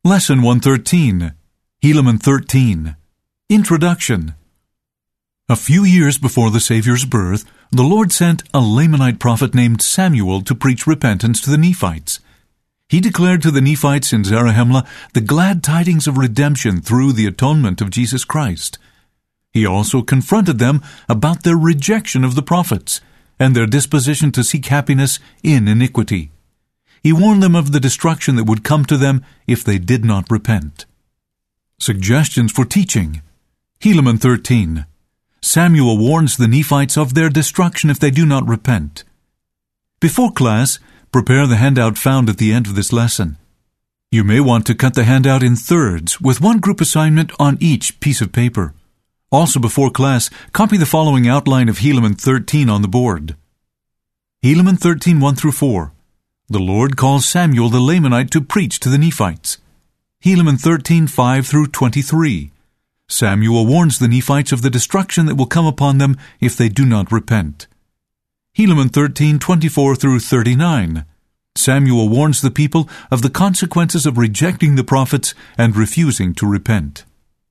Lesson 113, Helaman 13, Introduction. A few years before the Savior's birth, the Lord sent a Lamanite prophet named Samuel to preach repentance to the Nephites. He declared to the Nephites in Zarahemla the glad tidings of redemption through the atonement of Jesus Christ. He also confronted them about their rejection of the prophets and their disposition to seek happiness in iniquity. He warned them of the destruction that would come to them if they did not repent. Suggestions for teaching. Helaman 13. Samuel warns the Nephites of their destruction if they do not repent. Before class, prepare the handout found at the end of this lesson. You may want to cut the handout in thirds, with one group assignment on each piece of paper. Also before class, copy the following outline of Helaman 13 on the board. Helaman 13, 1 through 4. The Lord calls Samuel the Lamanite to preach to the Nephites. Helaman 13, 5 through 23. Samuel warns the Nephites of the destruction that will come upon them if they do not repent. Helaman 13, 24 through 39. Samuel warns the people of the consequences of rejecting the prophets and refusing to repent.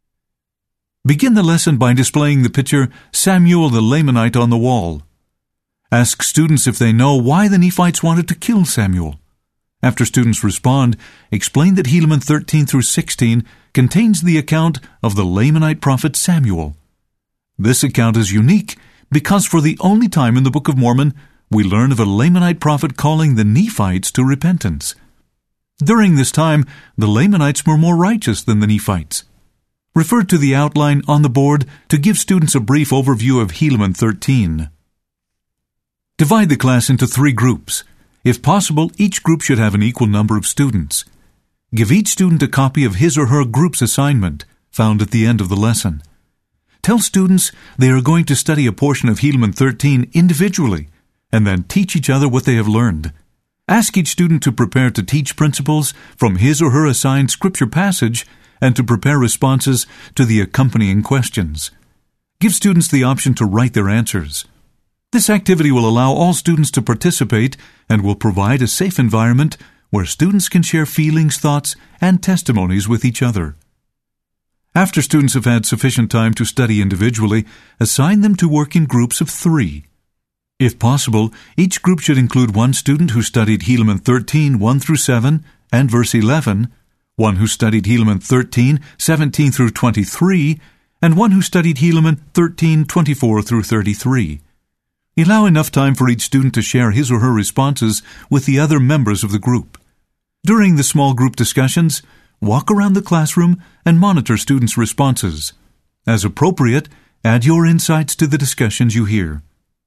Begin the lesson by displaying the picture Samuel the Lamanite on the wall. Ask students if they know why the Nephites wanted to kill Samuel. After students respond, explain that Helaman 13 through 16 contains the account of the Lamanite prophet Samuel. This account is unique because for the only time in the Book of Mormon, we learn of a Lamanite prophet calling the Nephites to repentance. During this time, the Lamanites were more righteous than the Nephites. Refer to the outline on the board to give students a brief overview of Helaman 13. Divide the class into 3 groups. If possible, each group should have an equal number of students. Give each student a copy of his or her group's assignment, found at the end of the lesson. Tell students they are going to study a portion of Helaman 13 individually, and then teach each other what they have learned. Ask each student to prepare to teach principles from his or her assigned scripture passage and to prepare responses to the accompanying questions. Give students the option to write their answers. This activity will allow all students to participate and will provide a safe environment where students can share feelings, thoughts, and testimonies with each other. After students have had sufficient time to study individually, assign them to work in groups of 3. If possible, each group should include one student who studied Helaman 13, 1 through 7, and verse 11, one who studied Helaman 13, 17 through 23, and one who studied Helaman 13, 24 through 33. Allow enough time for each student to share his or her responses with the other members of the group. During the small group discussions, walk around the classroom and monitor students' responses. As appropriate, add your insights to the discussions you hear.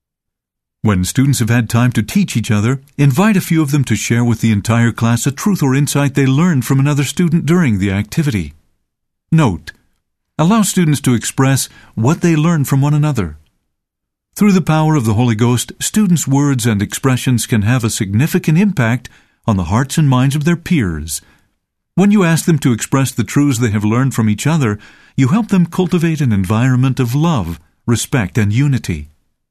When students have had time to teach each other, invite a few of them to share with the entire class a truth or insight they learned from another student during the activity. Note: allow students to express what they learned from one another. Through the power of the Holy Ghost, students' words and expressions can have a significant impact on the hearts and minds of their peers. When you ask them to express the truths they have learned from each other, you help them cultivate an environment of love, respect, and unity.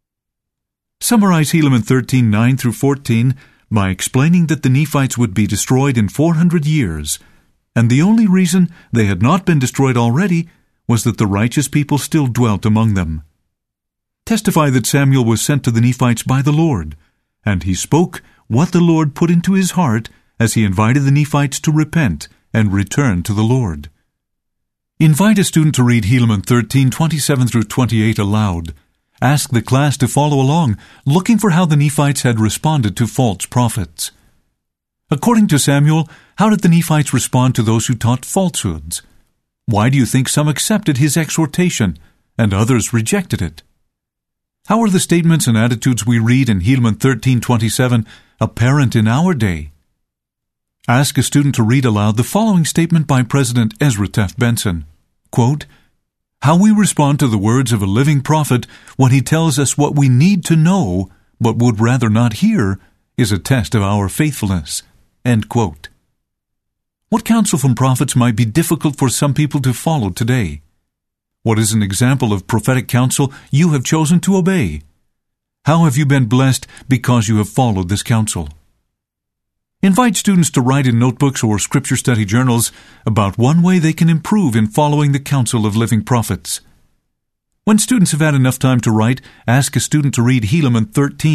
Summarize Helaman 13, 9 through 14 by explaining that the Nephites would be destroyed in 400 years, and the only reason they had not been destroyed already was that the righteous people still dwelt among them. Testify that Samuel was sent to the Nephites by the Lord, and he spoke what the Lord put into his heart as he invited the Nephites to repent and return to the Lord. Invite a student to read Helaman 13, 27 through 28 aloud. Ask the class to follow along, looking for how the Nephites had responded to false prophets. According to Samuel, how did the Nephites respond to those who taught falsehoods? Why do you think some accepted his exhortation and others rejected it? How are the statements and attitudes we read in Helaman 13:27 apparent in our day? Ask a student to read aloud the following statement by President Ezra Taft Benson. Quote, "How we respond to the words of a living prophet when he tells us what we need to know but would rather not hear is a test of our faithfulness." End quote. What counsel from prophets might be difficult for some people to follow today? What is an example of prophetic counsel you have chosen to obey? How have you been blessed because you have followed this counsel? Invite students to write in notebooks or scripture study journals about one way they can improve in following the counsel of living prophets. When students have had enough time to write, ask a student to read Helaman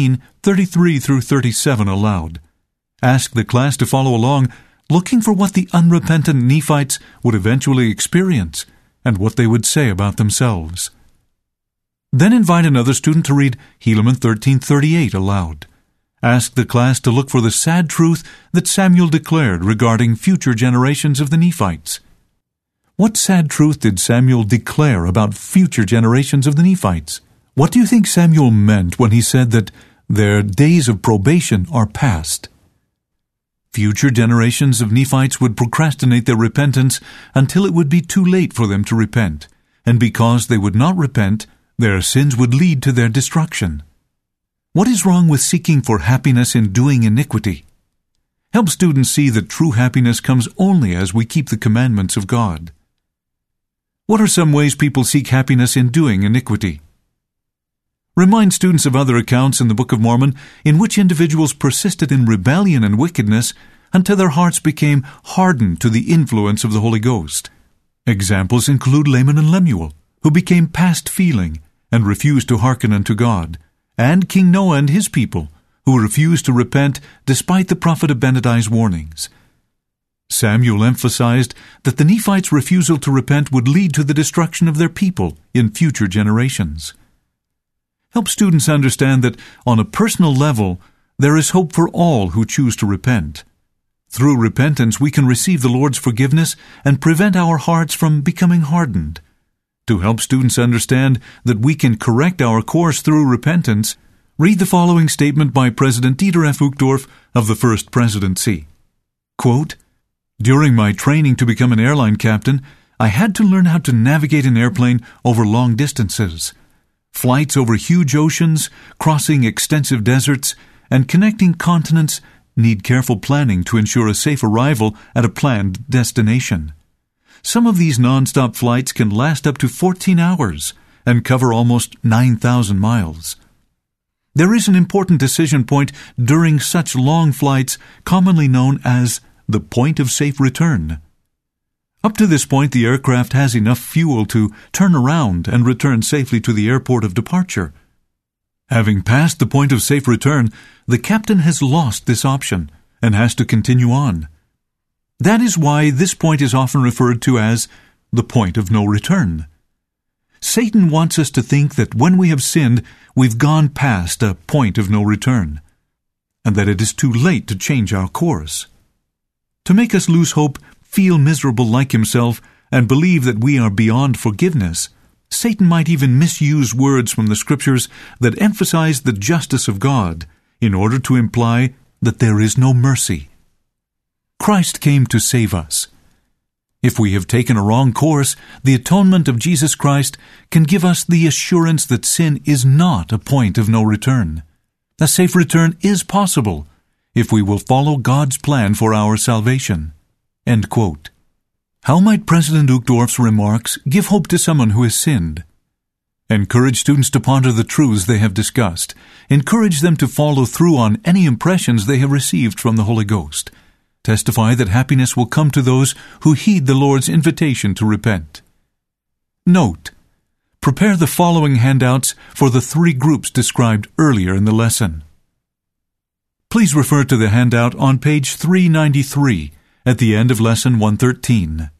13:33 through 37 aloud. Ask the class to follow along, looking for what the unrepentant Nephites would eventually experience and what they would say about themselves. Then invite another student to read Helaman 13:38 aloud. Ask the class to look for the sad truth that Samuel declared regarding future generations of the Nephites. What sad truth did Samuel declare about future generations of the Nephites? What do you think Samuel meant when he said that their days of probation are past? Future generations of Nephites would procrastinate their repentance until it would be too late for them to repent, and because they would not repent, their sins would lead to their destruction. What is wrong with seeking for happiness in doing iniquity? Help students see that true happiness comes only as we keep the commandments of God. What are some ways people seek happiness in doing iniquity? Remind students of other accounts in the Book of Mormon in which individuals persisted in rebellion and wickedness until their hearts became hardened to the influence of the Holy Ghost. Examples include Laman and Lemuel, who became past feeling and refused to hearken unto God, and King Noah and his people, who refused to repent despite the prophet Abinadi's warnings. Samuel emphasized that the Nephites' refusal to repent would lead to the destruction of their people in future generations. Help students understand that on a personal level, there is hope for all who choose to repent. Through repentance, we can receive the Lord's forgiveness and prevent our hearts from becoming hardened. To help students understand that we can correct our course through repentance, read the following statement by President Dieter F. Uchtdorf of the First Presidency. Quote, "During my training to become an airline captain, I had to learn how to navigate an airplane over long distances. Flights over huge oceans, crossing extensive deserts, and connecting continents need careful planning to ensure a safe arrival at a planned destination. Some of these non-stop flights can last up to 14 hours and cover almost 9,000 miles. There is an important decision point during such long flights, commonly known as the point of safe return. Up to this point, the aircraft has enough fuel to turn around and return safely to the airport of departure. Having passed the point of safe return, the captain has lost this option and has to continue on. That is why this point is often referred to as the point of no return. Satan wants us to think that when we have sinned, we've gone past a point of no return, and that it is too late to change our course. To make us lose hope, feel miserable like himself, and believe that we are beyond forgiveness, Satan might even misuse words from the Scriptures that emphasize the justice of God in order to imply that there is no mercy. Christ came to save us. If we have taken a wrong course, the atonement of Jesus Christ can give us the assurance that sin is not a point of no return. A safe return is possible if we will follow God's plan for our salvation." End quote. How might President Uchtdorf's remarks give hope to someone who has sinned? Encourage students to ponder the truths they have discussed. Encourage them to follow through on any impressions they have received from the Holy Ghost. Testify that happiness will come to those who heed the Lord's invitation to repent. Note: prepare the following handouts for the 3 groups described earlier in the lesson. Please refer to the handout on page 393 at the end of Lesson 113.